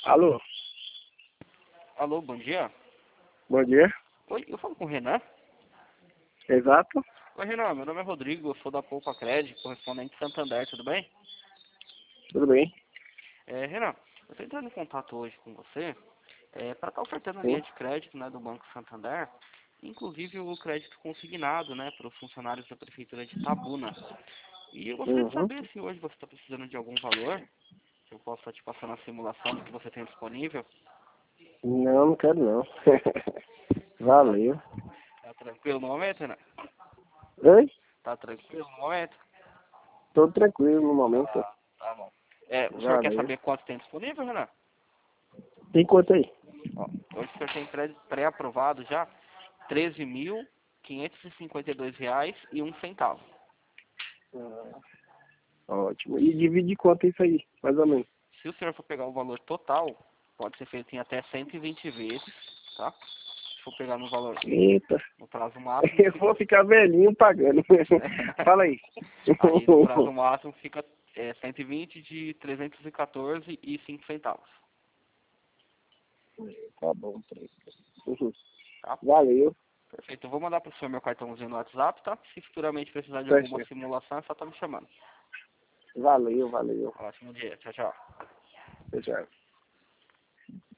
Alô, Alô, bom dia. bom dia. Oi, eu falo com o Renan. Exato, Oi, Renan, meu nome é Rodrigo, eu sou da Poupa Crédito, correspondente de Santander, tudo bem? tudo bem? Renan, eu estou entrando em contato hoje com você para estar ofertando a Sim. linha de crédito, né, do Banco Santander, inclusive o crédito consignado, né, para os funcionários da Prefeitura de Tabuna. E eu gostaria de Uhum. saber se hoje você está precisando de algum valor, que eu possa estar te passando a simulação do que você tem disponível. Não, não quero não. Tá, Valeu. tá tranquilo no momento, Renan? Oi? Tá tranquilo no momento? Tô tranquilo no momento. Tá bom. O senhor quer Valeu. saber quanto tem disponível, Renan? Tem quanto aí? Ó, hoje o senhor tem crédito pré-aprovado já, R$ 13.552,01. Ah, ótimo. E divide quanto isso aí, mais ou menos? Se o senhor for pegar o valor total, pode ser feito em até 120 vezes, tá? Se for pegar no valor, Eita, no prazo máximo, eu fica... vou ficar velhinho pagando. Fala aí. Aí no prazo máximo fica 120 de 314,05, Tá bom, uhum. tá? Valeu. Perfeito, eu vou mandar para o senhor meu cartãozinho no WhatsApp, tá? Se futuramente precisar de Tá alguma certo. simulação, é só estar me chamando. Valeu, valeu. Ótimo dia, tchau, tchau. Tchau.